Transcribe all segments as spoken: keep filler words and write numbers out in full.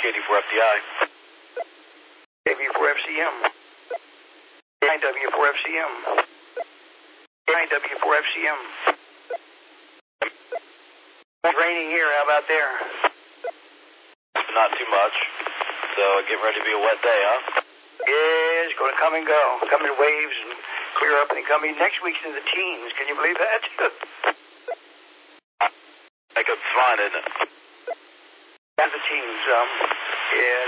K D four F D I. W four F C M. W four F C M. W four F C M. It's raining here. How about there? Not too much. So getting ready to be a wet day, huh? Yeah, it's going to come and go. Come in waves and clear up and then come in. Next week's in the teens. Can you believe that? I think it's fine, isn't it? Yeah, the teens. Um, yeah.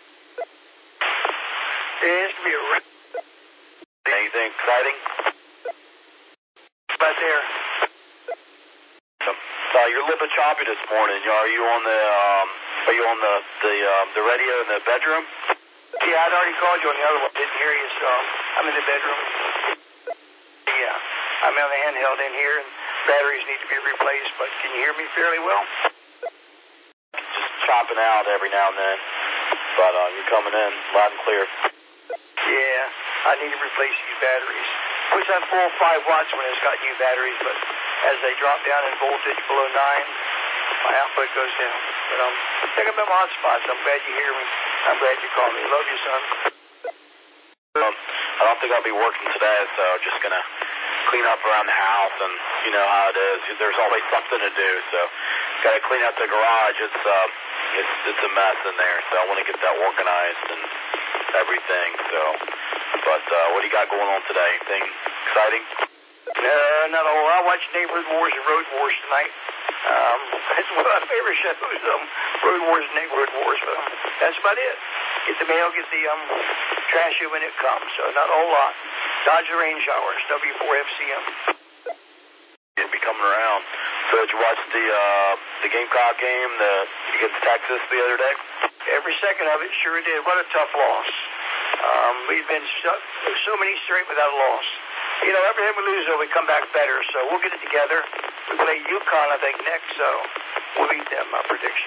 Yeah, it's going to be a... Anything exciting? Right there. Uh, you're a little bit choppy this morning. Are you on the um? Are you on the the um, the radio in the bedroom? Yeah, I'd already called you on the other one. Didn't hear you, so I'm in the bedroom. Yeah, I'm on the handheld in here, and batteries need to be replaced. But can you hear me fairly well? Just chopping out every now and then, but uh, you're coming in loud and clear. Yeah, I need to replace these batteries. Puts on full five watts when it's got new batteries, but as they drop down in voltage below nine, my output goes down. But um, pick up them hotspots. I'm glad you hear me. I'm glad you called me. Love you, son. Um, I don't think I'll be working today, so just gonna clean up around the house, and you know how it is. There's always something to do, so gotta clean out the garage. It's uh, it's it's a mess in there, so I want to get that organized and everything. So, but uh, what do you got going on today? Anything exciting? No, not a whole lot. I watched Neighborhood Wars and Road Wars tonight. Um, that's one of my favorite shows, um, Road Wars and Neighborhood Wars. But um, that's about it. Get the mail, get the um, trash in when it comes. So not a whole lot. Dodge the rain showers. W four F C M. It'll be coming around. So did you watch the uh, the Gamecock game the against Texas the other day? Every second of it sure did. What a tough loss. Um, we've been so, so many straight without a loss. You know, every time we lose, though, we come back better. So we'll get it together. We play UConn, I think, next. So we'll beat them, my prediction.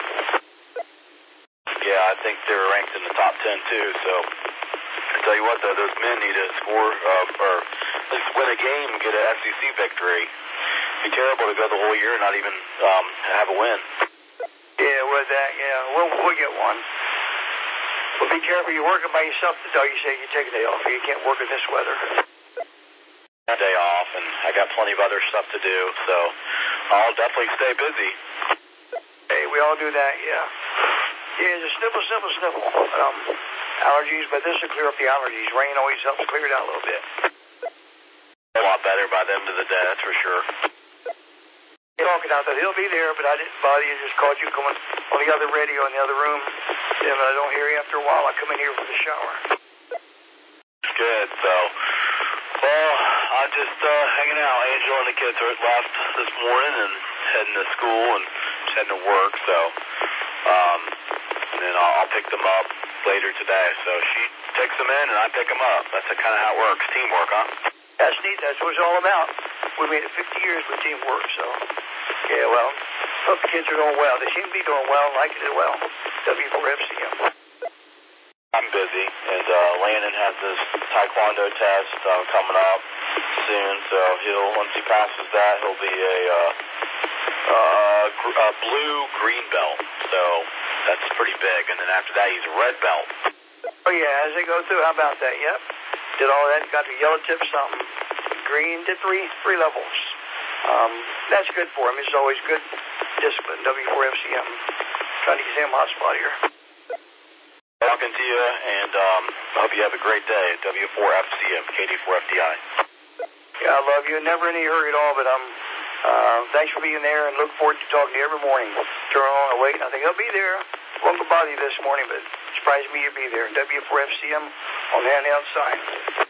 Yeah, I think they're ranked in the top ten, too. So I tell you what, though, those men need to score uh, or at least win a game and get an S E C victory. It'd be terrible to go the whole year and not even um, have a win. Yeah, with that, yeah. We'll, we'll get one. But be careful. You're working by yourself, though. You say you take a day off. You can't work in this weather. A day off, and I got plenty of other stuff to do, so I'll definitely stay busy. Hey, we all do that, yeah. Yeah, it's a sniffle, sniffle, sniffle. Um, allergies, but this will clear up the allergies. Rain always helps clear it out a little bit. A lot better by the end of the day, that's for sure. Talking out there, he'll be there, but I didn't bother you. Just called you coming on the other radio in the other room. If I don't hear you after a while, I come in here for the shower. Good, so, well, I'm just uh, hanging out. Angela and the kids are left this morning and heading to school and just heading to work, so, um, and then I'll, I'll pick them up later today. So she takes them in and I pick them up. That's kind of how it works. Teamwork, huh? That's neat. That's what it's all about. We made it fifty years with teamwork, so, yeah, well, hope the kids are doing well. They seem to be doing well, liking it well. W four F C M. I'm busy, and uh, Landon has his taekwondo test um, coming up soon, so he'll once he passes that, he'll be a, uh, uh, gr- a blue green belt, so that's pretty big, and then after that, he's a red belt. Oh, yeah, as they go through, how about that? Yep. Did all that, got the yellow tip, something. Green, did three, three levels. Um, that's good for him. It's always good discipline, W four F C M. Trying to get him hotspot here. Talking to you, and um, I hope you have a great day at W four F C M, K D four F D I. Yeah, I love you. Never in any hurry at all, but um, uh, thanks for being there, and look forward to talking to you every morning. Turn on and wait, and I think he'll be there. Won't bother you this morning, but surprised me you'll be there. W four F C M on the handheld side.